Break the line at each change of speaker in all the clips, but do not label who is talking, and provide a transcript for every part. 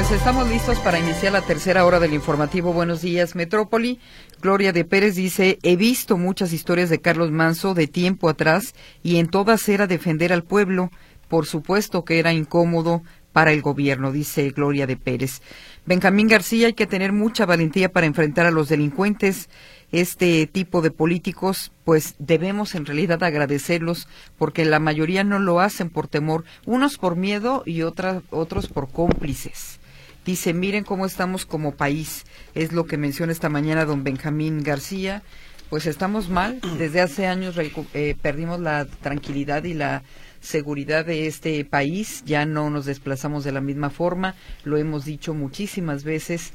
Pues estamos listos para iniciar la tercera hora del informativo Buenos Días Metrópoli. Gloria de Pérez dice, he visto muchas historias de Carlos Manso de tiempo atrás y en todas era defender al pueblo. Por supuesto que era incómodo para el gobierno, dice Gloria de Pérez. Benjamín García, hay que tener mucha valentía para enfrentar a los delincuentes. Este tipo de políticos, pues debemos en realidad agradecerlos porque la mayoría no lo hacen por temor, unos por miedo y otros por cómplices. Dice, miren cómo estamos como país, es lo que menciona esta mañana don Benjamín García. Pues estamos mal, desde hace años perdimos la tranquilidad y la seguridad de este país, ya no nos desplazamos de la misma forma, lo hemos dicho muchísimas veces,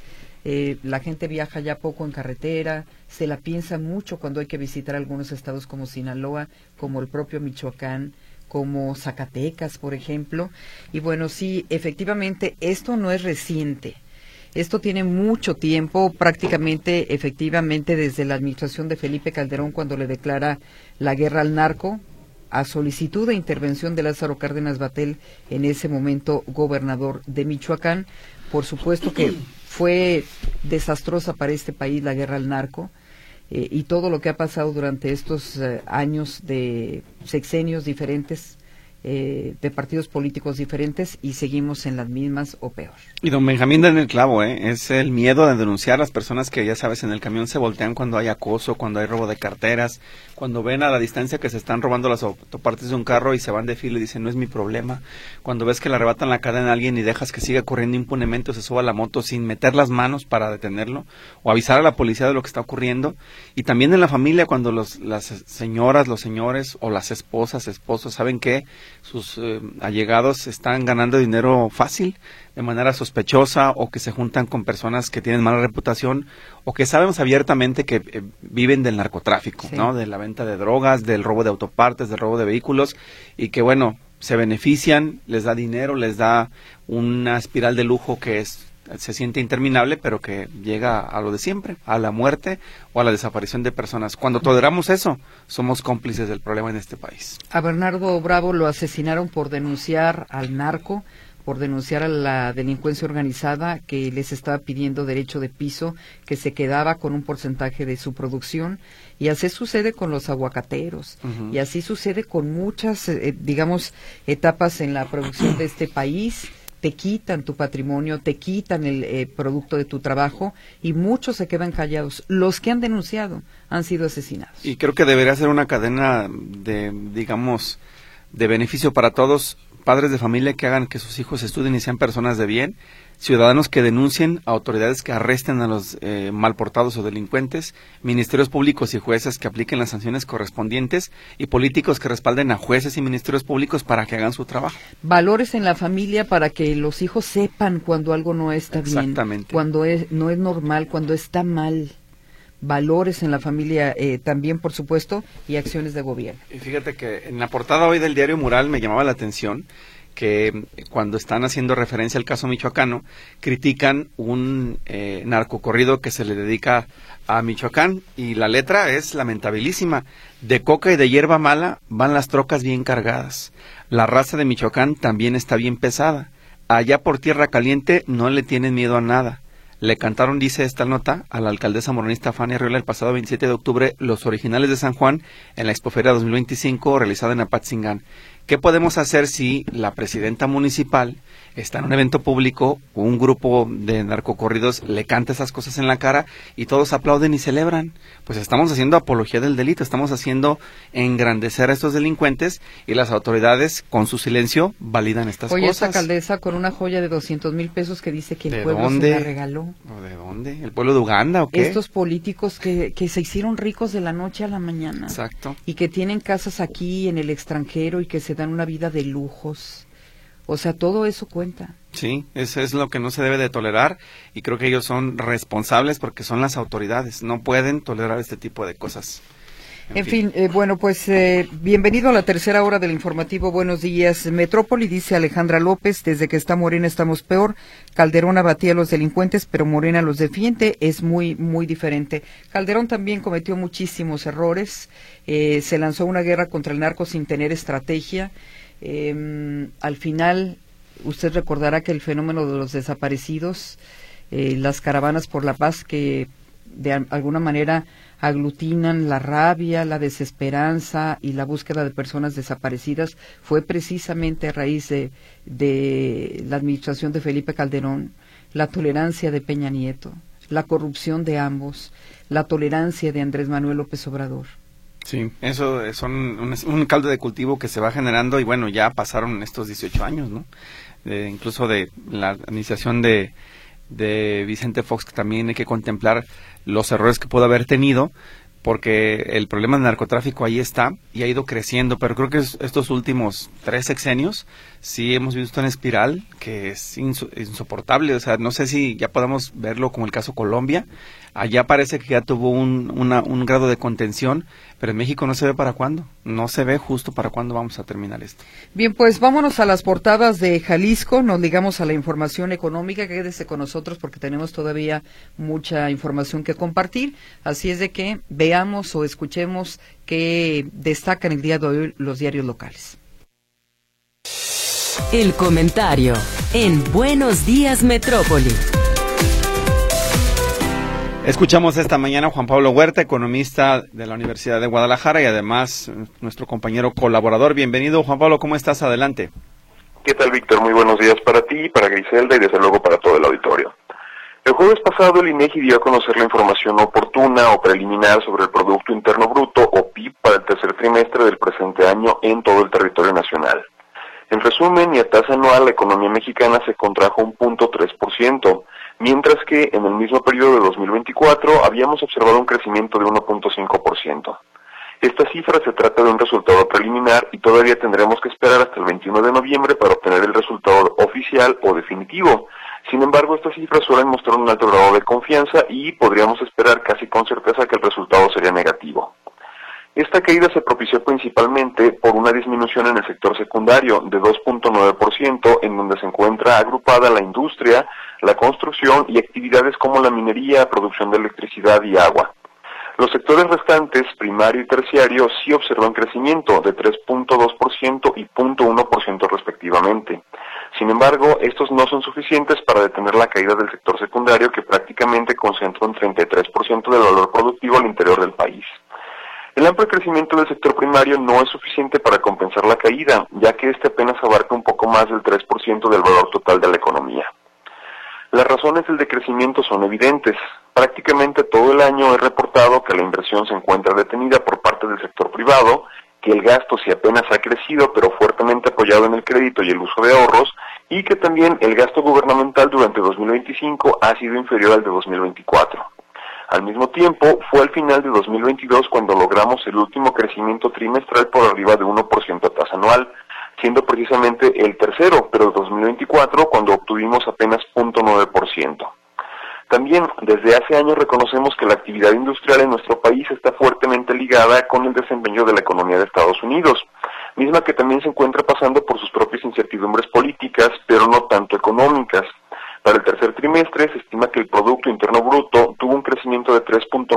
la gente viaja ya poco en carretera, se la piensa mucho cuando hay que visitar algunos estados como Sinaloa, como el propio Michoacán, como Zacatecas, por ejemplo. Y bueno, sí, efectivamente, esto no es reciente. Esto tiene mucho tiempo, prácticamente, efectivamente, desde la administración de Felipe Calderón, cuando le declara la guerra al narco, a solicitud de intervención de Lázaro Cárdenas Batel, en ese momento gobernador de Michoacán. Por supuesto que fue desastrosa para este país la guerra al narco. Y todo lo que ha pasado durante estos años de sexenios diferentes, de partidos políticos diferentes, y seguimos en las mismas o peor.
Y don Benjamín da en el clavo, es el miedo de denunciar a las personas que, ya sabes, en el camión se voltean cuando hay acoso, cuando hay robo de carteras, cuando ven a la distancia que se están robando las autopartes de un carro y se van de fila y dicen, no es mi problema. Cuando ves que le arrebatan la cadena a alguien y dejas que siga corriendo impunemente o se suba a la moto sin meter las manos para detenerlo, o avisar a la policía de lo que está ocurriendo. Y también en la familia, cuando las señoras, los señores o las esposas, esposos saben que sus allegados están ganando dinero fácil, de manera sospechosa, o que se juntan con personas que tienen mala reputación, o que sabemos abiertamente que viven del narcotráfico, sí, ¿no? De la venta de drogas, del robo de autopartes, del robo de vehículos, y que bueno, se benefician, les da dinero, les da una espiral de lujo que se siente interminable, pero que llega a lo de siempre, a la muerte o a la desaparición de personas. Cuando toleramos eso, somos cómplices del problema en este país.
A Bernardo Bravo lo asesinaron por denunciar al narco, por denunciar a la delincuencia organizada que les estaba pidiendo derecho de piso, que se quedaba con un porcentaje de su producción, y así sucede con los aguacateros, y así sucede con muchas, digamos, etapas en la producción de este país. Te quitan tu patrimonio, te quitan el producto de tu trabajo y muchos se quedan callados. Los que han denunciado han sido asesinados.
Y creo que debería ser una cadena de, digamos, de beneficio para todos, padres de familia que hagan que sus hijos estudien y sean personas de bien, ciudadanos que denuncien, autoridades que arresten a los mal portados o delincuentes, ministerios públicos y jueces que apliquen las sanciones correspondientes y políticos que respalden a jueces y ministerios públicos para que hagan su trabajo.
Valores en la familia para que los hijos sepan cuando algo no está bien.
Exactamente.
Cuando no es normal, cuando está mal. Valores en la familia también, por supuesto, y acciones de gobierno.
Y fíjate que en la portada hoy del diario Mural me llamaba la atención que cuando están haciendo referencia al caso michoacano, critican un narcocorrido que se le dedica a Michoacán, y la letra es lamentabilísima. De coca y de hierba mala van las trocas bien cargadas. La raza de Michoacán también está bien pesada. Allá por tierra caliente no le tienen miedo a nada. Le cantaron, dice esta nota, a la alcaldesa morenista Fanny Arriola el pasado 27 de octubre los originales de San Juan en la Expoferia 2025 realizada en Apatzingán. ¿Qué podemos hacer si la presidenta municipal está en un evento público, un grupo de narcocorridos le canta esas cosas en la cara y todos aplauden y celebran? Pues estamos haciendo apología del delito, estamos haciendo engrandecer a estos delincuentes, y las autoridades con su silencio validan estas cosas.
Oye, esta alcaldesa con una joya de 200,000 pesos que dice que el pueblo se la regaló.
¿De dónde? ¿El pueblo de Uganda o qué?
Estos políticos que se hicieron ricos de la noche a la mañana.
Exacto.
Y que tienen casas aquí en el extranjero y que se dan una vida de lujos. O sea, todo eso cuenta.
Sí, eso es lo que no se debe de tolerar, y creo que ellos son responsables porque son las autoridades. No pueden tolerar este tipo de cosas.
En fin, bueno, pues bienvenido a la tercera hora del informativo Buenos Días Metrópoli, dice Alejandra López, desde que está Morena estamos peor. Calderón abatía a los delincuentes, pero Morena los defiende, es muy, muy diferente. Calderón también cometió muchísimos errores, se lanzó una guerra contra el narco sin tener estrategia. Al final usted recordará que el fenómeno de los desaparecidos, las caravanas por la paz que de alguna manera aglutinan la rabia, la desesperanza y la búsqueda de personas desaparecidas, fue precisamente a raíz de la administración de Felipe Calderón, la tolerancia de Peña Nieto, la corrupción de ambos, la tolerancia de Andrés Manuel López Obrador.
Sí, eso son un caldo de cultivo que se va generando y bueno, ya pasaron estos 18 años, ¿no? Incluso de la administración de Vicente Fox, que también hay que contemplar los errores que pudo haber tenido, porque el problema del narcotráfico ahí está y ha ido creciendo, pero creo que estos últimos 3 sexenios sí hemos visto una espiral que es insoportable. O sea, no sé si ya podemos verlo como el caso Colombia. Allá parece que ya tuvo un grado de contención, pero en México no se ve para cuándo, no se ve justo para cuándo vamos a terminar esto.
Bien, pues vámonos a las portadas de Jalisco, nos ligamos a la información económica, quédese con nosotros porque tenemos todavía mucha información que compartir, así es de que veamos o escuchemos qué destacan el día de hoy los diarios locales.
El comentario en Buenos Días Metrópoli.
Escuchamos esta mañana a Juan Pablo Huerta, economista de la Universidad de Guadalajara y además nuestro compañero colaborador. Bienvenido, Juan Pablo, ¿cómo estás? Adelante.
¿Qué tal, Víctor? Muy buenos días para ti, para Griselda y desde luego para todo el auditorio. El jueves pasado el INEGI dio a conocer la información oportuna o preliminar sobre el Producto Interno Bruto o PIB para el tercer trimestre del presente año en todo el territorio nacional. En resumen, y a tasa anual, la economía mexicana se contrajo 1.3%, mientras que en el mismo periodo de 2024 habíamos observado un crecimiento de 1.5%. Esta cifra se trata de un resultado preliminar y todavía tendremos que esperar hasta el 21 de noviembre para obtener el resultado oficial o definitivo. Sin embargo, estas cifras suelen mostrar un alto grado de confianza y podríamos esperar casi con certeza que el resultado sería negativo. Esta caída se propició principalmente por una disminución en el sector secundario de 2.9%, en donde se encuentra agrupada la industria, la construcción y actividades como la minería, producción de electricidad y agua. Los sectores restantes, primario y terciario, sí observan crecimiento de 3.2% y 0.1% respectivamente. Sin embargo, estos no son suficientes para detener la caída del sector secundario, que prácticamente concentra un 33% del valor productivo al interior del país. El amplio crecimiento del sector primario no es suficiente para compensar la caída, ya que este apenas abarca un poco más del 3% del valor total de la economía. Las razones del decrecimiento son evidentes. Prácticamente todo el año he reportado que la inversión se encuentra detenida por parte del sector privado, que el gasto sí apenas ha crecido, pero fuertemente apoyado en el crédito y el uso de ahorros, y que también el gasto gubernamental durante 2025 ha sido inferior al de 2024. Al mismo tiempo, fue al final de 2022 cuando logramos el último crecimiento trimestral por arriba de 1% a tasa anual, siendo precisamente el tercero, pero de 2024 cuando obtuvimos apenas 0.9%. También, desde hace años reconocemos que la actividad industrial en nuestro país está fuertemente ligada con el desempeño de la economía de Estados Unidos, misma que también se encuentra pasando por sus propias incertidumbres políticas, pero no tanto económicas. Para el tercer trimestre se estima que el Producto Interno Bruto tuvo un crecimiento de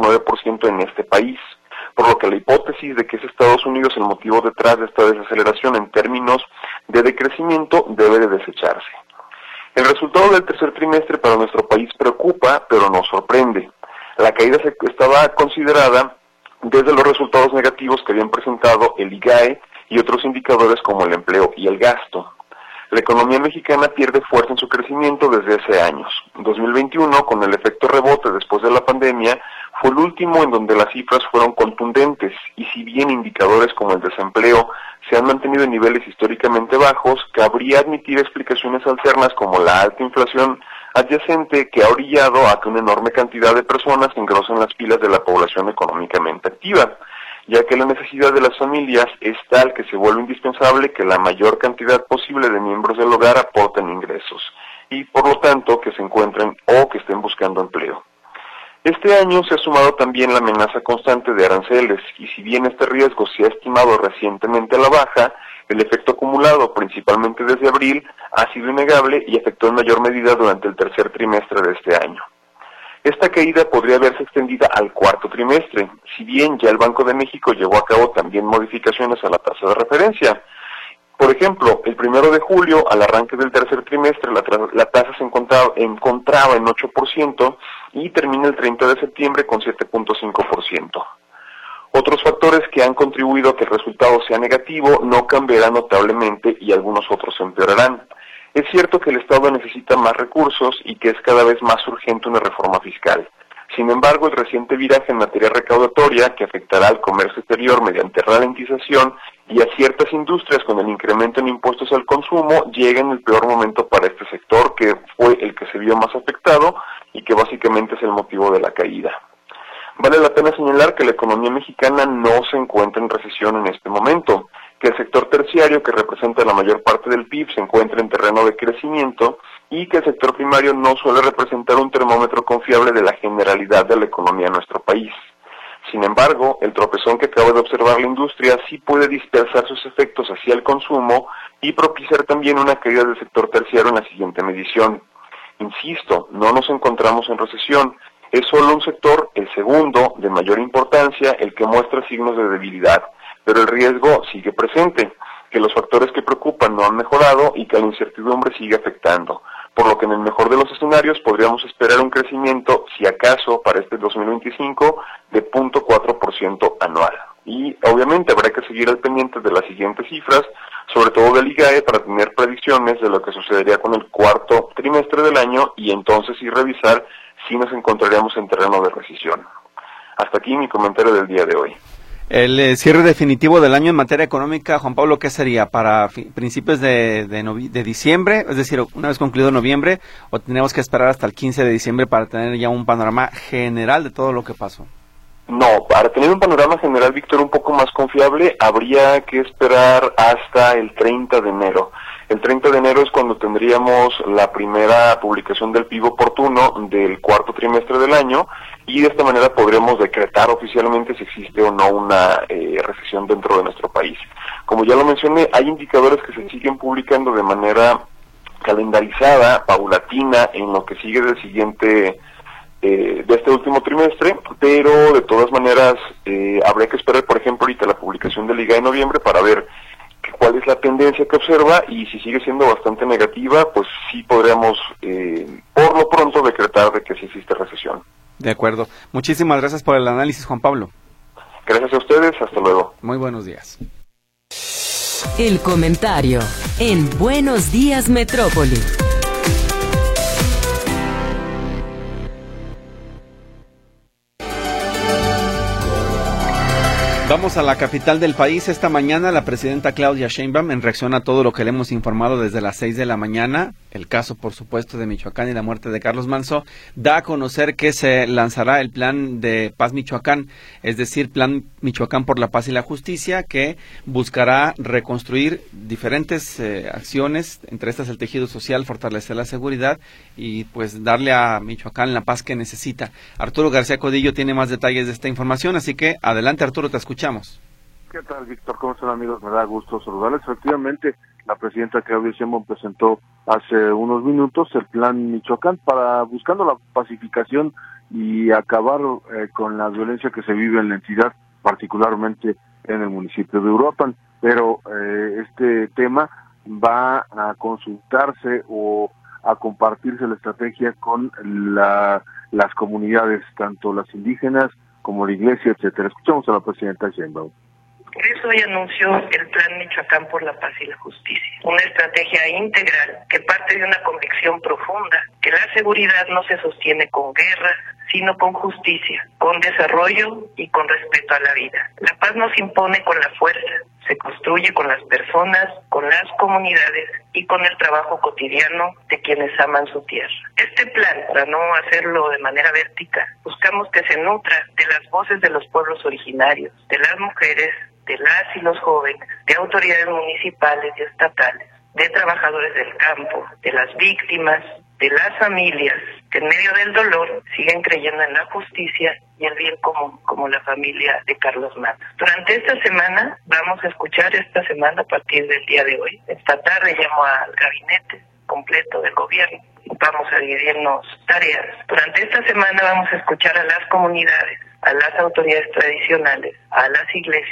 3.9% en este país, por lo que la hipótesis de que es Estados Unidos el motivo detrás de esta desaceleración en términos de decrecimiento debe de desecharse. El resultado del tercer trimestre para nuestro país preocupa, pero nos sorprende. La caída estaba considerada desde los resultados negativos que habían presentado el IGAE y otros indicadores como el empleo y el gasto. La economía mexicana pierde fuerza en su crecimiento desde hace años. 2021, con el efecto rebote después de la pandemia, fue el último en donde las cifras fueron contundentes, y si bien indicadores como el desempleo se han mantenido en niveles históricamente bajos, cabría admitir explicaciones alternas como la alta inflación adyacente que ha orillado a que una enorme cantidad de personas engrosen las filas de la población económicamente activa, ya que la necesidad de las familias es tal que se vuelve indispensable que la mayor cantidad posible de miembros del hogar aporten ingresos, y por lo tanto que se encuentren o que estén buscando empleo. Este año se ha sumado también la amenaza constante de aranceles, y si bien este riesgo se ha estimado recientemente a la baja, el efecto acumulado, principalmente desde abril, ha sido innegable y afectó en mayor medida durante el tercer trimestre de este año. Esta caída podría verse extendida al cuarto trimestre, si bien ya el Banco de México llevó a cabo también modificaciones a la tasa de referencia. Por ejemplo, el 1 de julio, al arranque del tercer trimestre, la tasa se encontraba en 8% y termina el 30 de septiembre con 7.5%. Otros factores que han contribuido a que el resultado sea negativo no cambiarán notablemente y algunos otros empeorarán. Es cierto que el Estado necesita más recursos y que es cada vez más urgente una reforma fiscal. Sin embargo, el reciente viraje en materia recaudatoria, que afectará al comercio exterior mediante ralentización y a ciertas industrias con el incremento en impuestos al consumo, llega en el peor momento para este sector, que fue el que se vio más afectado y que básicamente es el motivo de la caída. Vale la pena señalar que la economía mexicana no se encuentra en recesión en este momento, que el sector terciario, que representa la mayor parte del PIB, se encuentra en terreno de crecimiento y que el sector primario no suele representar un termómetro confiable de la generalidad de la economía de nuestro país. Sin embargo, el tropezón que acaba de observar la industria sí puede dispersar sus efectos hacia el consumo y propiciar también una caída del sector terciario en la siguiente medición. Insisto, no nos encontramos en recesión. Es solo un sector, el segundo, de mayor importancia, el que muestra signos de debilidad, pero el riesgo sigue presente, que los factores que preocupan no han mejorado y que la incertidumbre sigue afectando, por lo que en el mejor de los escenarios podríamos esperar un crecimiento, si acaso, para este 2025, de 0.4% anual. Y obviamente habrá que seguir al pendiente de las siguientes cifras, sobre todo del IGAE, para tener predicciones de lo que sucedería con el cuarto trimestre del año y entonces sí revisar si nos encontraríamos en terreno de recesión. Hasta aquí mi comentario del día de hoy.
El cierre definitivo del año en materia económica, Juan Pablo, ¿qué sería? ¿Para principios de diciembre? Es decir, una vez concluido noviembre, ¿o tenemos que esperar hasta el 15 de diciembre para tener ya un panorama general de todo lo que pasó?
No, para tener un panorama general, Víctor, un poco más confiable, habría que esperar hasta el 30 de enero. El 30 de enero es cuando tendríamos la primera publicación del PIB oportuno del cuarto trimestre del año y de esta manera podremos decretar oficialmente si existe o no una recesión dentro de nuestro país. Como ya lo mencioné, hay indicadores que se siguen publicando de manera calendarizada, paulatina, en lo que sigue del siguiente de este último trimestre, pero de todas maneras habría que esperar, por ejemplo, ahorita la publicación del IGAE de noviembre para ver cuál es la tendencia que observa y si sigue siendo bastante negativa, pues sí podríamos por lo pronto decretar de que sí existe recesión.
De acuerdo. Muchísimas gracias por el análisis, Juan Pablo.
Gracias a ustedes, hasta luego.
Muy buenos días.
El comentario en Buenos Días Metrópoli.
Vamos a la capital del país. Esta mañana la presidenta Claudia Sheinbaum, en reacción a todo lo que le hemos informado desde las 6 de la mañana, el caso por supuesto de Michoacán y la muerte de Carlos Manso, da a conocer que se lanzará el plan de Paz Michoacán, es decir, Plan Michoacán por la Paz y la Justicia, que buscará reconstruir diferentes acciones, entre estas el tejido social, fortalecer la seguridad y pues darle a Michoacán la paz que necesita. Arturo García Codillo tiene más detalles de esta información, así que adelante, Arturo, te escuchamos.
¿Qué tal, Víctor? ¿Cómo están, amigos? Me da gusto saludarles. Efectivamente, la presidenta Claudia Sheinbaum presentó hace unos minutos el Plan Michoacán para buscando la pacificación y acabar con la violencia que se vive en la entidad, particularmente en el municipio de Uruapan. Pero este tema va a consultarse o a compartirse la estrategia con las comunidades, tanto las indígenas como la iglesia, etcétera. Escuchamos a la presidenta Sheinbaum.
Por eso hoy anunció el Plan Michoacán por la Paz y la Justicia, una estrategia integral que parte de una convicción profunda, que la seguridad no se sostiene con guerra, sino con justicia, con desarrollo y con respeto a la vida. La paz no se impone con la fuerza, se construye con las personas, con las comunidades y con el trabajo cotidiano de quienes aman su tierra. Este plan, para no hacerlo de manera vertical, buscamos que se nutra de las voces de los pueblos originarios, de las mujeres, de las y los jóvenes, de autoridades municipales y estatales, de trabajadores del campo, de las víctimas, de las familias que en medio del dolor siguen creyendo en la justicia y el bien común, como la familia de Carlos Manso. Durante esta semana, vamos a escuchar a partir del día de hoy. Esta tarde llamo al gabinete completo del gobierno. Vamos a dividirnos tareas. Durante esta semana vamos a escuchar a las comunidades, a las autoridades tradicionales, a las iglesias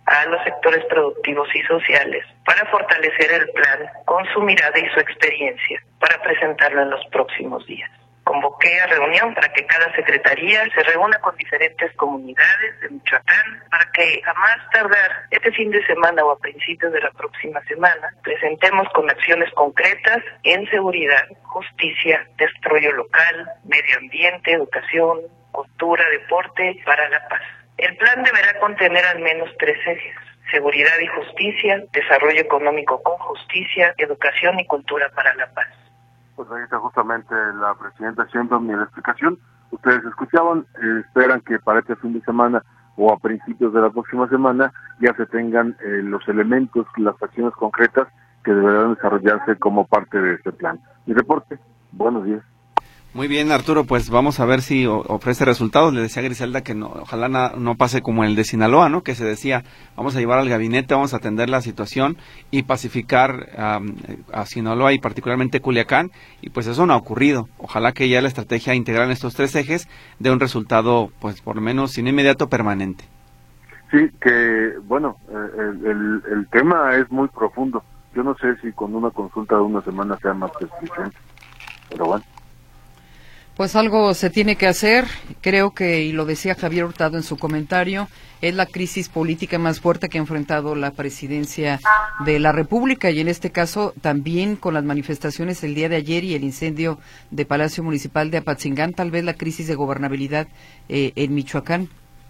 a los sectores productivos y sociales para fortalecer el plan con su mirada y su experiencia para presentarlo en los próximos días. Convoqué a reunión para que cada secretaría se reúna con diferentes comunidades de Michoacán para que a más tardar este fin de semana o a principios de la próxima semana presentemos con acciones concretas en seguridad, justicia, desarrollo local, medio ambiente, educación, cultura, deporte para la paz. El plan deberá contener al menos 3 ejes: seguridad y justicia, desarrollo económico con justicia, educación y cultura para la paz.
Pues ahí está justamente la presidenta haciendo mi explicación. Ustedes escuchaban, esperan que para este fin de semana o a principios de la próxima semana ya se tengan los elementos, las acciones concretas que deberán desarrollarse como parte de este plan. Mi reporte, buenos días.
Muy bien, Arturo, pues vamos a ver si ofrece resultados. Le decía a Griselda que no, ojalá no pase como el de Sinaloa, ¿no? Que se decía, vamos a llevar al gabinete, vamos a atender la situación y pacificar a Sinaloa y particularmente Culiacán, y pues eso no ha ocurrido. Ojalá que ya la estrategia integral en estos 3 ejes dé un resultado, pues por lo menos sin inmediato, permanente.
Sí, que bueno, el tema es muy profundo. Yo no sé si con una consulta de una semana sea más que suficiente, pero bueno.
Pues algo se tiene que hacer, creo que, y lo decía Javier Hurtado en su comentario, es la crisis política más fuerte que ha enfrentado la presidencia de la República, y en este caso también con las manifestaciones el día de ayer y el incendio de Palacio Municipal de Apatzingán, tal vez la crisis de gobernabilidad en Michoacán.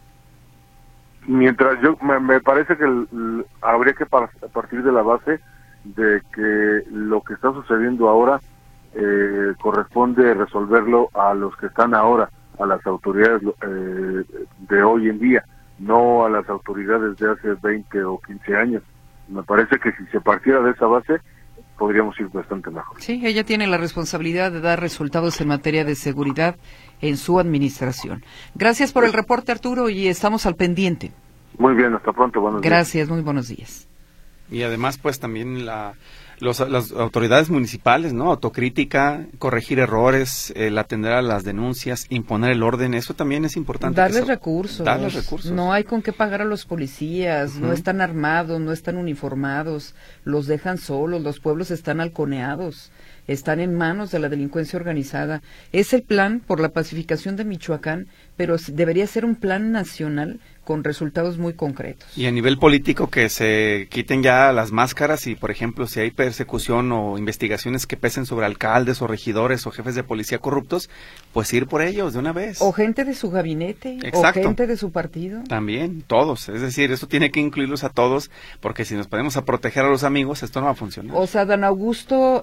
Mientras me parece que habría que partir de la base de que lo que está sucediendo ahora corresponde resolverlo a los que están ahora, a las autoridades de hoy en día, no a las autoridades de hace 20 o 15 años. Me parece que si se partiera de esa base, podríamos ir bastante mejor.
Sí, ella tiene la responsabilidad de dar resultados en materia de seguridad en su administración. Gracias por el reporte, Arturo, y estamos al pendiente.
Muy bien, hasta pronto, buenos días.
Gracias, muy buenos días.
Y además, pues también las autoridades municipales, ¿no? Autocrítica, corregir errores, el atender a las denuncias, imponer el orden, eso también es importante.
Darles recursos.
Recursos.
No hay con qué pagar a los policías, no están armados, no están uniformados, los dejan solos, los pueblos están halconeados, están en manos de la delincuencia organizada. Es el plan por la pacificación de Michoacán, pero debería ser un plan nacional con resultados muy concretos.
Y a nivel político, que se quiten ya las máscaras y, por ejemplo, si hay persecución o investigaciones que pesen sobre alcaldes o regidores o jefes de policía corruptos, pues ir por ellos de una vez.
O gente de su gabinete.
Exacto.
O gente de su partido.
También, todos. Es decir, eso tiene que incluirlos a todos, porque si nos ponemos a proteger a los amigos, esto no va a funcionar.
O sea, Dan Augusto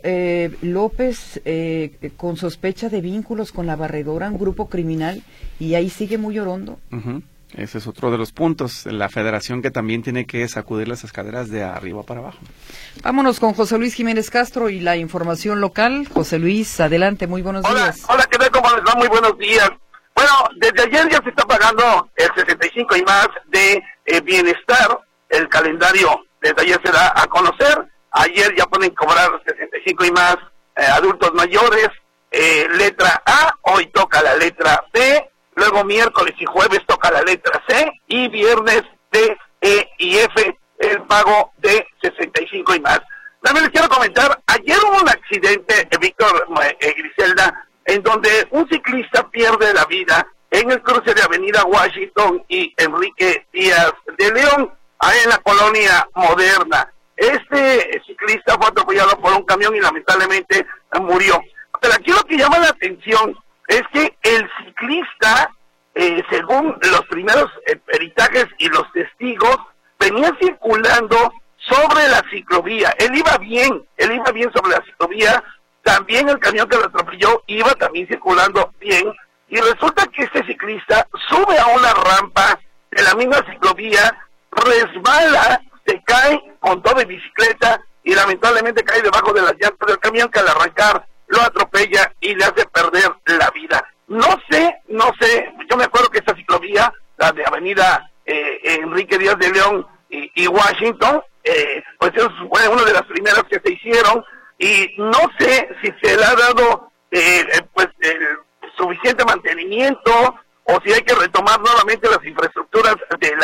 López, con sospecha de vínculos con la Barredora, un grupo criminal, y ahí sigue muy orondo.
Ese es otro de los puntos, la federación que también tiene que sacudir las escaleras de arriba para abajo.
Vámonos con José Luis Jiménez Castro y la información local. José Luis, adelante, muy buenos días.
Hola, ¿qué tal? ¿Cómo les va? Muy buenos días. Bueno, desde ayer ya se está pagando el 65 y más de bienestar. El calendario desde ayer se da a conocer. Ayer ya pueden cobrar 65 y más adultos mayores, letra A, hoy toca la letra B. Luego miércoles y jueves toca la letra C, y viernes D, E y F, el pago de 65 y más. También les quiero comentar, ayer hubo un accidente, Víctor, Griselda, en donde un ciclista pierde la vida en el cruce de Avenida Washington y Enrique Díaz de León, ahí en la colonia Moderna. Este ciclista fue atropellado por un camión y lamentablemente murió. Pero aquí lo que llama la atención es que el ciclista, según los primeros peritajes y los testigos, venía circulando sobre la ciclovía. Él iba bien sobre la ciclovía. También el camión que lo atropelló iba también circulando bien. Y resulta que este ciclista sube a una rampa de la misma ciclovía, resbala, se cae con todo y bicicleta y lamentablemente cae debajo de las llantas del camión, que al arrancar lo atropella y le hace perder la vida. No sé, yo me acuerdo que esta ciclovía, la de Avenida Enrique Díaz de León y Washington, pues fue una de las primeras que se hicieron, y no sé si se le ha dado pues el suficiente mantenimiento, o si hay que retomar nuevamente las infraestructuras de las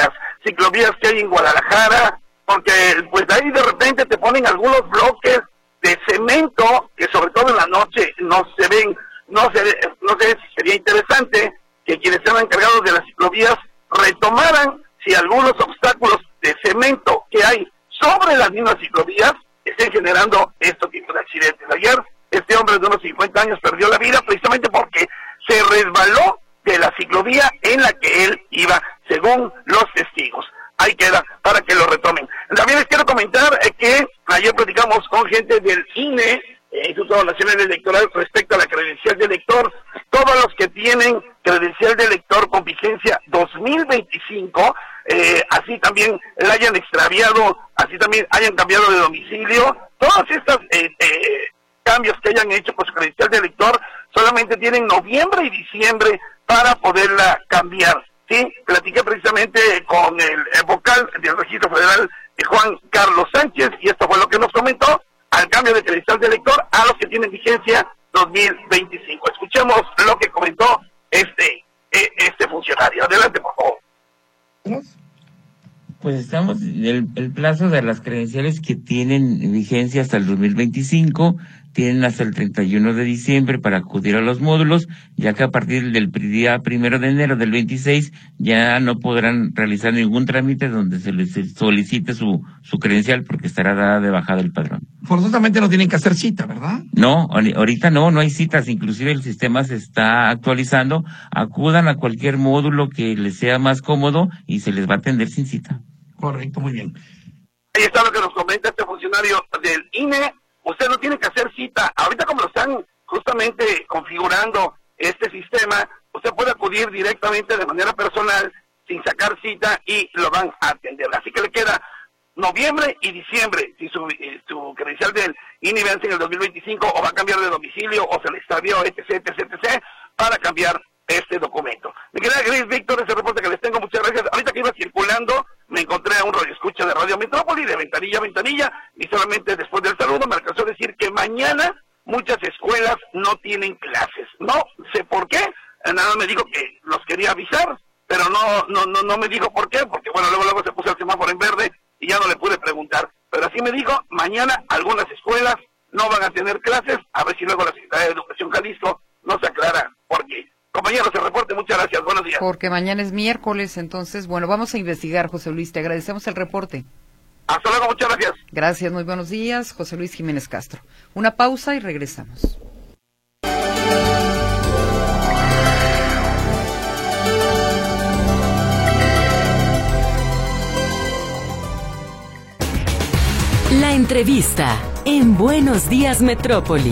ciclovías que hay en Guadalajara, porque pues ahí de repente te ponen algunos bloques de cemento que sobre todo en la noche no se ven, no sé si sería interesante que quienes sean encargados de las ciclovías retomaran si algunos obstáculos de cemento que hay sobre las mismas ciclovías estén generando este tipo de accidentes. Ayer este hombre de unos 50 años perdió la vida precisamente porque se resbaló de la ciclovía en la que él iba, según los testigos. Ahí queda para que lo retomen. También les quiero comentar que ayer platicamos con gente del INE, Instituto Nacional Electoral, respecto a la credencial de elector. Todos los que tienen credencial de elector con vigencia 2025, así también la hayan extraviado, así también hayan cambiado de domicilio, todos estos cambios que hayan hecho por su credencial de elector solamente tienen noviembre y diciembre para poderla cambiar. Sí, platiqué precisamente con el vocal del Registro Federal, Juan Carlos Sánchez, y esto fue lo que nos comentó al cambio de credencial de elector a los que tienen vigencia 2025. Escuchemos lo que comentó este funcionario. Adelante, por favor.
Pues estamos en el plazo de las credenciales que tienen vigencia hasta el 2025, tienen hasta el 31 de diciembre para acudir a los módulos, ya que a partir del día 1 de enero del 26 ya no podrán realizar ningún trámite donde se les solicite su credencial porque estará dada de baja del padrón.
Forzosamente no tienen que hacer cita, ¿verdad?
No, ahorita no hay citas, inclusive el sistema se está actualizando, acudan a cualquier módulo que les sea más cómodo y se les va a atender sin cita.
Correcto, muy bien.
Ahí está lo que nos comenta este funcionario del INE. Usted no tiene que hacer cita. Ahorita como lo están justamente configurando este sistema, usted puede acudir directamente de manera personal, sin sacar cita, y lo van a atender. Así que le queda noviembre y diciembre, si su credencial del INE vence en el 2025, o va a cambiar de domicilio, o se le extravió, etc., para cambiar este documento. Mi querida Gris, Víctor, ese reporte que les tengo, muchas gracias. Ahorita que iba circulando, me encontré a un radioescucha de Radio Metrópoli, de ventanilla a ventanilla, y solamente después del saludo me alcanzó a decir que mañana muchas escuelas no tienen clases. No sé por qué, nada más me dijo que los quería avisar, pero no me dijo por qué, porque bueno, luego se puso el semáforo en verde y ya no le pude preguntar. Pero así me dijo, mañana algunas escuelas no van a tener clases, a ver si luego la Secretaría de Educación Jalisco nos aclara por qué. Compañeros, el reporte, muchas gracias, buenos días.
Porque mañana es miércoles, entonces, bueno, vamos a investigar, José Luis, te agradecemos el reporte.
Hasta luego, muchas gracias.
Gracias, muy buenos días, José Luis Jiménez Castro. Una pausa y regresamos.
La entrevista en Buenos Días Metrópoli.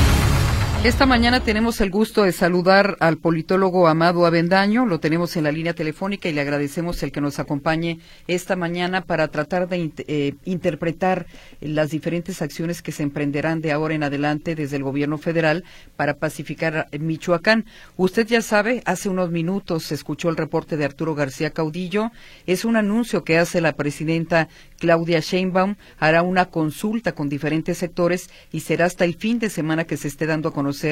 Esta mañana tenemos el gusto de saludar al politólogo Amado Avendaño, lo tenemos en la línea telefónica y le agradecemos el que nos acompañe esta mañana para tratar de interpretar las diferentes acciones que se emprenderán de ahora en adelante desde el gobierno federal para pacificar Michoacán. Usted ya sabe, hace unos minutos se escuchó el reporte de Arturo García Caudillo, es un anuncio que hace la presidenta Claudia Sheinbaum, hará una consulta con diferentes sectores y será hasta el fin de semana que se esté dando a conocer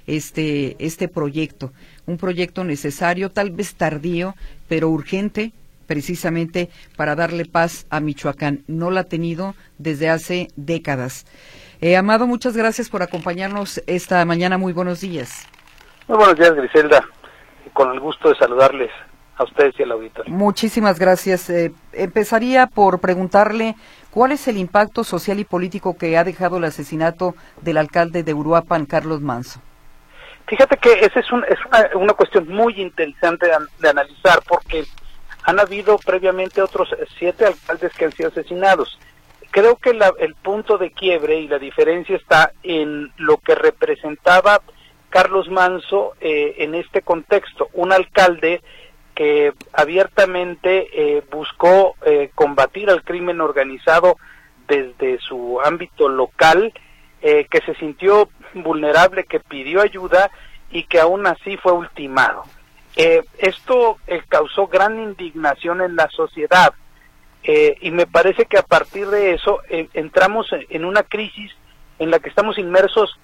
este proyecto, un proyecto necesario, tal vez tardío, pero urgente, precisamente para darle paz a Michoacán. No la ha tenido desde hace décadas. Amado, muchas gracias por acompañarnos esta mañana. Muy buenos días.
Muy buenos días, Griselda. Con el gusto de saludarles a ustedes y al auditorio.
Muchísimas gracias. Empezaría por preguntarle cuál es el impacto social y político que ha dejado el asesinato del alcalde de Uruapan, Carlos Manso.
Fíjate que esa es una cuestión muy interesante de analizar, porque han habido previamente otros 7 alcaldes que han sido asesinados. Creo que el punto de quiebre y la diferencia está en lo que representaba Carlos Manso en este contexto, un alcalde que abiertamente buscó combatir al crimen organizado desde su ámbito local, que se sintió vulnerable, que pidió ayuda y que aún así fue ultimado. Esto causó gran indignación en la sociedad y me parece que a partir de eso entramos en una crisis en la que estamos inmersos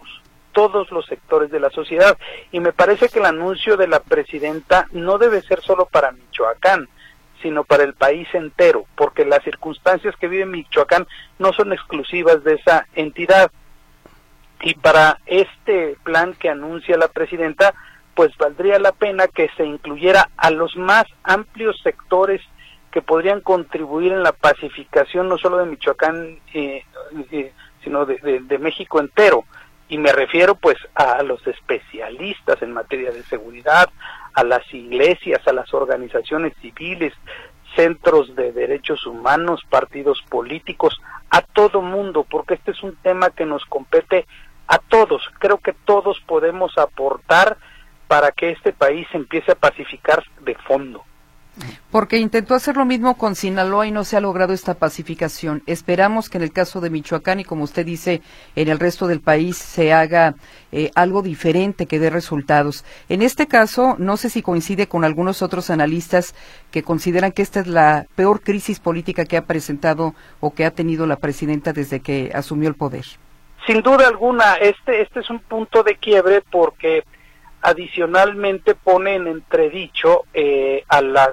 todos los sectores de la sociedad, y me parece que el anuncio de la presidenta no debe ser solo para Michoacán, sino para el país entero, porque las circunstancias que vive Michoacán no son exclusivas de esa entidad. Y para este plan que anuncia la presidenta, pues valdría la pena que se incluyera a los más amplios sectores que podrían contribuir en la pacificación no solo de Michoacán, sino de México entero. Y me refiero pues a los especialistas en materia de seguridad, a las iglesias, a las organizaciones civiles, centros de derechos humanos, partidos políticos, a todo mundo, porque este es un tema que nos compete a todos. Creo que todos podemos aportar para que este país empiece a pacificar de fondo.
Porque intentó hacer lo mismo con Sinaloa y no se ha logrado esta pacificación. Esperamos que en el caso de Michoacán y, como usted dice, en el resto del país se haga algo diferente que dé resultados. En este caso, no sé si coincide con algunos otros analistas que consideran que esta es la peor crisis política que ha presentado o que ha tenido la presidenta desde que asumió el poder.
Sin duda alguna, este es un punto de quiebre porque adicionalmente pone en entredicho a las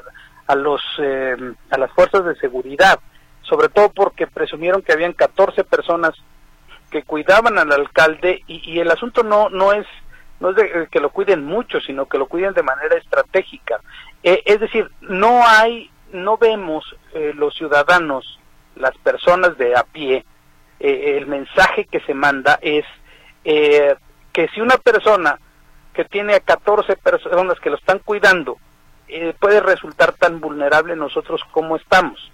fuerzas de seguridad, sobre todo porque presumieron que habían 14 personas que cuidaban al alcalde y el asunto no es de que lo cuiden mucho, sino que lo cuiden de manera estratégica. Es decir, no vemos los ciudadanos, las personas de a pie, el mensaje que se manda es que si una persona que tiene a 14 personas que lo están cuidando puede resultar tan vulnerable nosotros como estamos.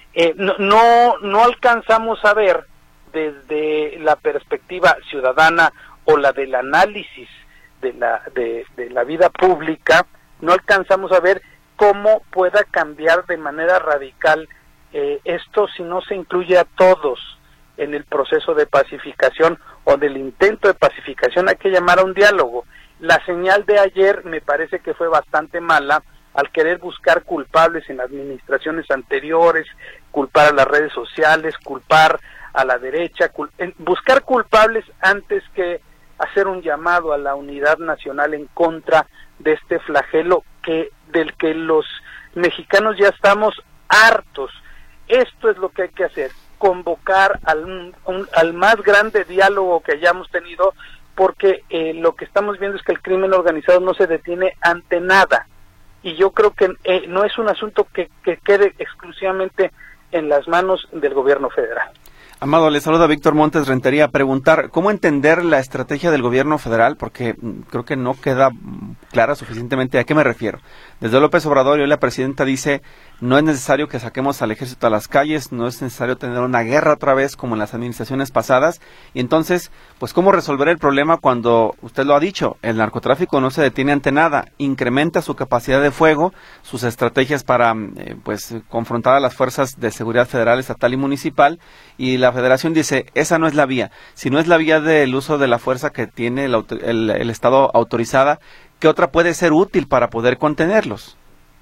No alcanzamos a ver desde la perspectiva ciudadana o la del análisis de la vida pública, no alcanzamos a ver cómo pueda cambiar de manera radical esto si no se incluye a todos en el proceso de pacificación o del intento de pacificación. Hay que llamar a un diálogo. La señal de ayer me parece que fue bastante mala al querer buscar culpables en administraciones anteriores, culpar a las redes sociales, culpar a la derecha, buscar culpables antes que hacer un llamado a la unidad nacional en contra de este flagelo del que los mexicanos ya estamos hartos. Esto es lo que hay que hacer, convocar al más grande diálogo que hayamos tenido, porque lo que estamos viendo es que el crimen organizado no se detiene ante nada, y yo creo que no es un asunto que quede exclusivamente en las manos del gobierno federal.
Amado, le saluda Víctor Montes Rentería. Preguntar, ¿cómo entender la estrategia del gobierno federal? Porque creo que no queda clara suficientemente. ¿A qué me refiero? Desde López Obrador, y hoy la presidenta dice, no es necesario que saquemos al ejército a las calles, no es necesario tener una guerra otra vez como en las administraciones pasadas. Y entonces, pues, ¿cómo resolver el problema cuando, usted lo ha dicho, el narcotráfico no se detiene ante nada? Incrementa su capacidad de fuego, sus estrategias para, confrontar a las fuerzas de seguridad federal, estatal y municipal, y la Federación dice, esa no es la vía. Si no es la vía del uso de la fuerza que tiene el Estado autorizada, ¿qué otra puede ser útil para poder contenerlos?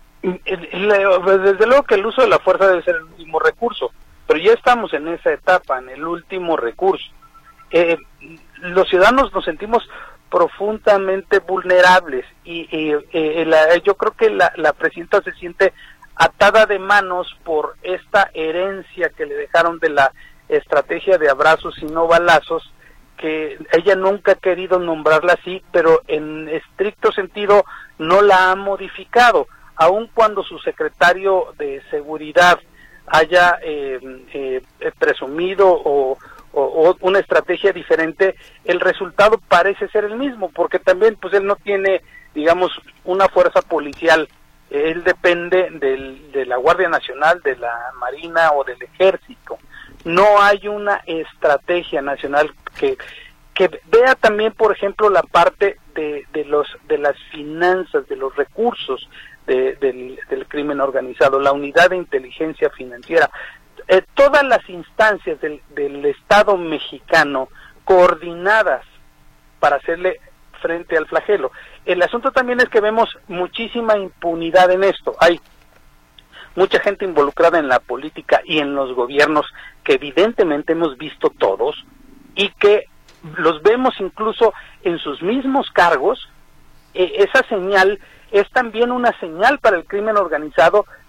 Desde luego que el uso de la fuerza debe ser el último recurso, pero ya estamos en esa etapa, en el último recurso. Los ciudadanos nos sentimos profundamente vulnerables y yo creo que la presidenta se siente atada de manos por esta herencia que le dejaron de la estrategia de abrazos y no balazos, que ella nunca ha querido nombrarla así, pero en estricto sentido no la ha modificado, aun cuando su secretario de seguridad haya presumido o una estrategia diferente, el resultado parece ser el mismo, porque también pues él no tiene, digamos, una fuerza policial. Él depende de la Guardia Nacional, de la Marina o del Ejército. No hay una estrategia nacional que vea también, por ejemplo, la parte de las finanzas, de los recursos del crimen organizado, la unidad de inteligencia financiera, todas las instancias del Estado mexicano coordinadas para hacerle frente al flagelo. El asunto también es que vemos muchísima impunidad en esto. Hay mucha gente involucrada en la política y en los gobiernos que evidentemente hemos visto todos y que los vemos incluso en sus mismos cargos. Esa señal es también una señal para el crimen organizado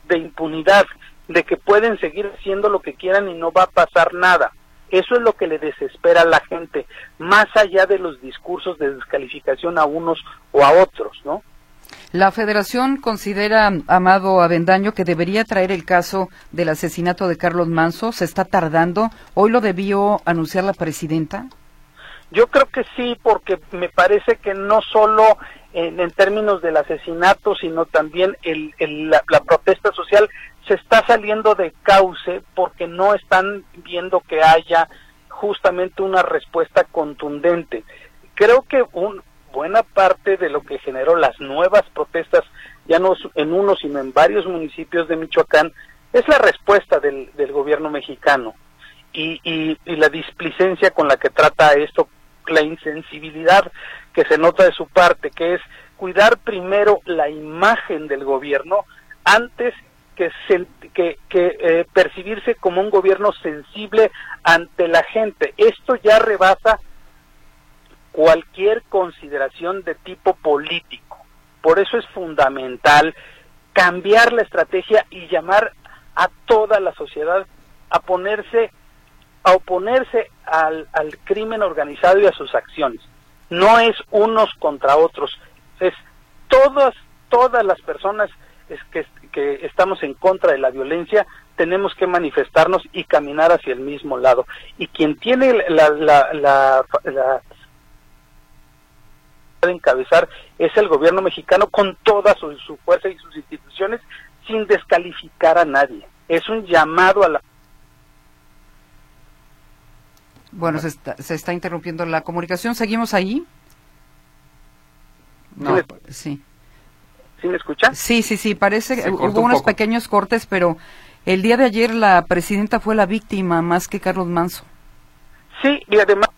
de impunidad, de que pueden seguir haciendo lo que quieran y no va a pasar nada. Eso es lo que le desespera a la gente, más allá de los discursos de descalificación a unos o a otros, ¿no?
La Federación considera, Amado Avendaño, que debería traer el caso del asesinato de Carlos Manso. ¿Se está tardando? ¿Hoy lo debió anunciar la presidenta?
Yo creo que sí, porque me parece que no solo en términos del asesinato, sino también la protesta social se está saliendo de cauce porque no están viendo que haya justamente una respuesta contundente. Creo que buena parte de lo que generó las nuevas protestas, ya no en uno sino en varios municipios de Michoacán, es la respuesta del gobierno mexicano y la displicencia con la que trata esto, la insensibilidad que se nota de su parte, que es cuidar primero la imagen del gobierno antes que percibirse como un gobierno sensible ante la gente. Esto ya rebasa cualquier consideración de tipo político. Por eso es fundamental cambiar la estrategia y llamar a toda la sociedad a oponerse al crimen organizado y a sus acciones. No es unos contra otros, es todas las personas que estamos en contra de la violencia tenemos que manifestarnos y caminar hacia el mismo lado. Y quien tiene la de encabezar es el gobierno mexicano con toda su fuerza y sus instituciones, sin descalificar a nadie. Es un llamado a la...
Bueno, se está interrumpiendo la comunicación. ¿Seguimos ahí? No, sí.
¿Sí me escucha?
Sí, parece que hubo unos pequeños cortes, pero el día de ayer la presidenta fue la víctima más que Carlos Manso.
Sí, y además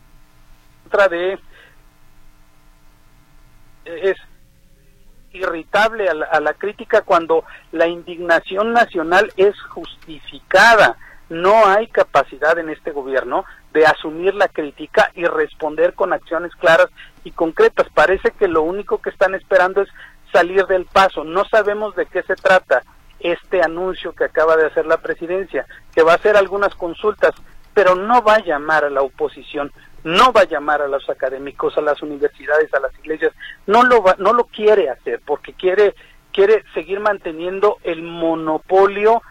es irritable a la crítica cuando la indignación nacional es justificada. No hay capacidad en este gobierno de asumir la crítica y responder con acciones claras y concretas. Parece que lo único que están esperando es salir del paso. No sabemos de qué se trata este anuncio que acaba de hacer la presidencia, que va a hacer algunas consultas, pero no va a llamar a la oposición, no va a llamar a los académicos, a las universidades, a las iglesias, no lo quiere hacer, porque quiere seguir manteniendo el monopolio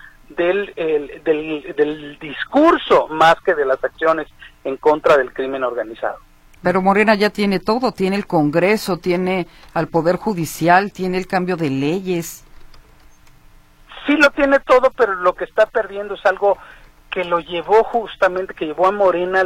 del discurso más que de las acciones en contra del crimen organizado.
Pero Morena ya tiene todo, tiene el Congreso, tiene al Poder Judicial, tiene el cambio de leyes.
Sí lo tiene todo, pero lo que está perdiendo es algo que lo llevó justamente, que llevó a Morena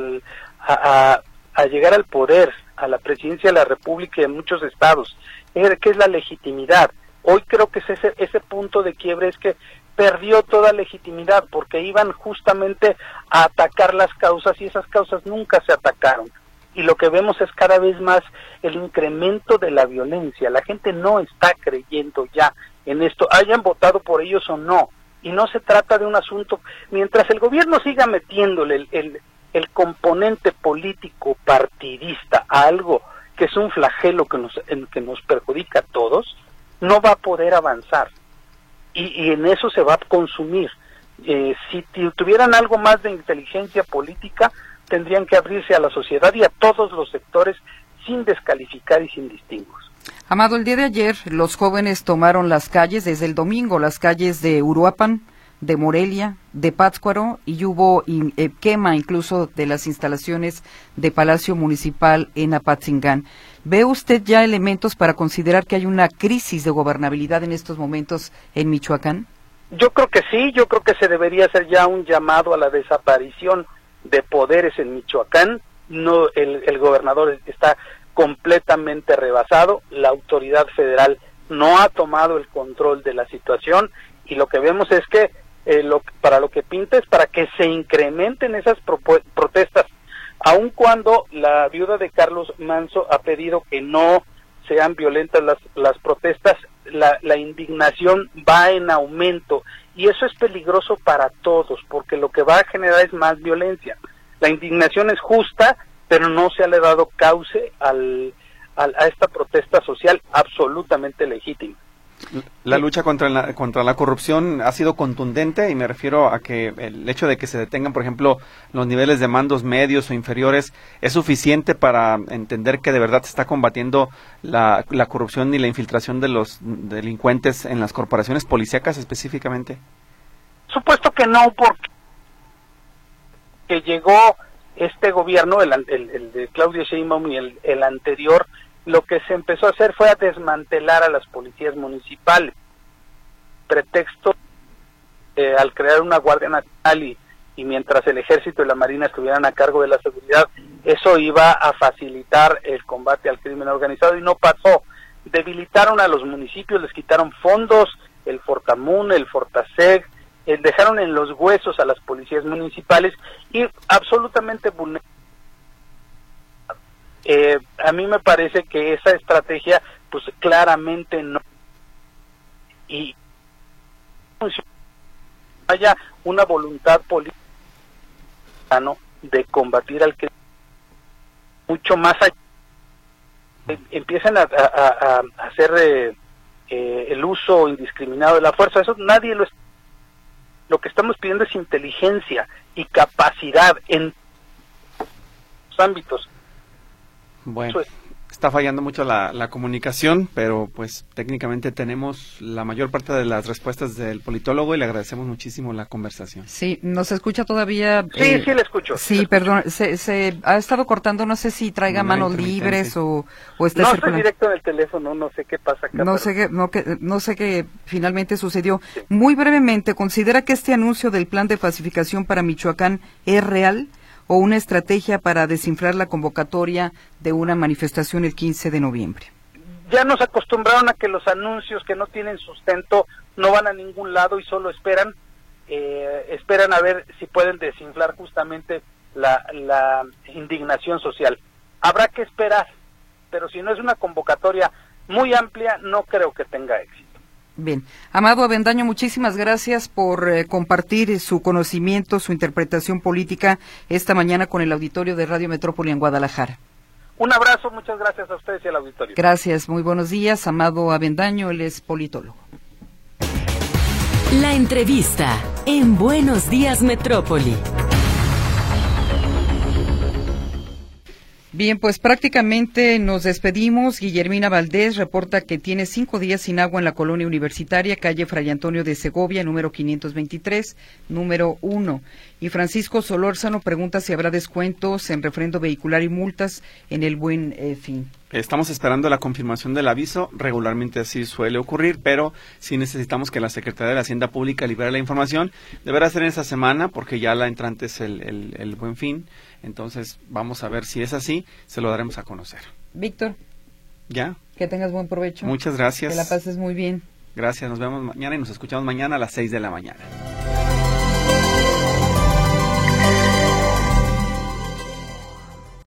a llegar al poder, a la presidencia de la República y en muchos estados, que es la legitimidad. Hoy creo que es ese punto de quiebre, es que perdió toda legitimidad, porque iban justamente a atacar las causas y esas causas nunca se atacaron. Y lo que vemos es cada vez más el incremento de la violencia. La gente no está creyendo ya en esto, hayan votado por ellos o no. Y no se trata de un asunto, mientras el gobierno siga metiéndole el componente político partidista a algo que es un flagelo que nos perjudica a todos, no va a poder avanzar. Y en eso se va a consumir. Si tuvieran algo más de inteligencia política, tendrían que abrirse a la sociedad y a todos los sectores sin descalificar y sin distingos.
Amado, el día de ayer los jóvenes tomaron las calles, desde el domingo, las calles de Uruapan, de Morelia, de Pátzcuaro, y hubo quema incluso de las instalaciones de Palacio Municipal en Apatzingán. ¿Ve usted ya elementos para considerar que hay una crisis de gobernabilidad en estos momentos en Michoacán?
Yo creo que sí, yo creo que se debería hacer ya un llamado a la desaparición de poderes en Michoacán. No, el gobernador está completamente rebasado, la autoridad federal no ha tomado el control de la situación y lo que vemos es que para lo que pinta es para que se incrementen esas protestas, aun cuando la viuda de Carlos Manso ha pedido que no sean violentas las protestas. La indignación va en aumento y eso es peligroso para todos, porque lo que va a generar es más violencia. La indignación es justa, pero no se le ha dado cauce a esta protesta social absolutamente legítima.
La lucha contra la corrupción ha sido contundente, y me refiero a que el hecho de que se detengan, por ejemplo, los niveles de mandos medios o inferiores es suficiente para entender que de verdad se está combatiendo la corrupción y la infiltración de los delincuentes en las corporaciones policíacas específicamente.
Supuesto que no, porque llegó este gobierno, el de Claudia Sheinbaum y el anterior, lo que se empezó a hacer fue a desmantelar a las policías municipales. Pretexto, al crear una Guardia Nacional y mientras el Ejército y la Marina estuvieran a cargo de la seguridad, eso iba a facilitar el combate al crimen organizado, y no pasó. Debilitaron a los municipios, les quitaron fondos, el Fortamun, el Fortaseg, dejaron en los huesos a las policías municipales y absolutamente vulnerables. A mí me parece que esa estrategia pues claramente no, y haya una voluntad política, ¿no?, de combatir al crimen mucho más allá, empiezan a hacer el uso indiscriminado de la fuerza. Eso nadie lo que estamos pidiendo es inteligencia y capacidad en los ámbitos.
Bueno, está fallando mucho la comunicación, pero pues técnicamente tenemos la mayor parte de las respuestas del politólogo y le agradecemos muchísimo la conversación.
Sí, ¿nos escucha todavía?
Sí, sí le escucho.
Sí, perdón, se ha estado cortando, no sé si traiga manos libres o está
no,
circulando.
Estoy directo en el teléfono, no sé qué pasa acá.
No sé qué finalmente sucedió. Sí. Muy brevemente, ¿considera que este anuncio del plan de pacificación para Michoacán es real o una estrategia para desinflar la convocatoria de una manifestación el 15 de noviembre?
Ya nos acostumbraron a que los anuncios que no tienen sustento no van a ningún lado y solo esperan a ver si pueden desinflar justamente la indignación social. Habrá que esperar, pero si no es una convocatoria muy amplia, no creo que tenga éxito.
Bien. Amado Avendaño, muchísimas gracias por compartir su conocimiento, su interpretación política esta mañana con el auditorio de Radio Metrópoli en Guadalajara.
Un abrazo, muchas gracias a ustedes y al auditorio.
Gracias, muy buenos días. Amado Avendaño, él es politólogo.
La entrevista en Buenos Días Metrópoli.
Bien, pues prácticamente nos despedimos. Guillermina Valdés reporta que tiene 5 días sin agua en la colonia universitaria, calle Fray Antonio de Segovia, número 523, número 1. Y Francisco Solórzano pregunta si habrá descuentos en refrendo vehicular y multas en el Buen Fin.
Estamos esperando la confirmación del aviso, regularmente así suele ocurrir, pero sí necesitamos que la Secretaría de la Hacienda Pública libere la información. Deberá ser en esta semana porque ya la entrante es el Buen Fin, entonces vamos a ver si es así, se lo daremos a conocer.
Víctor.
¿Ya?
Que tengas buen provecho.
Muchas gracias.
Que la pases muy bien.
Gracias, nos vemos mañana y nos escuchamos mañana a las 6 de la mañana.